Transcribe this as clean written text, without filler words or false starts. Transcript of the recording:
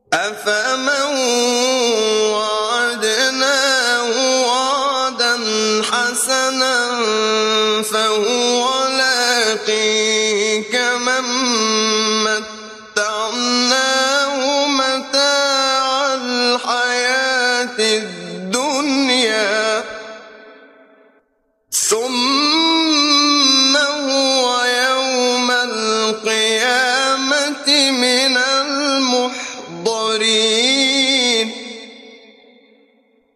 أفمن وعدناه وعدا حسنا فهو لاقيه كمن متعناه متاع الحياة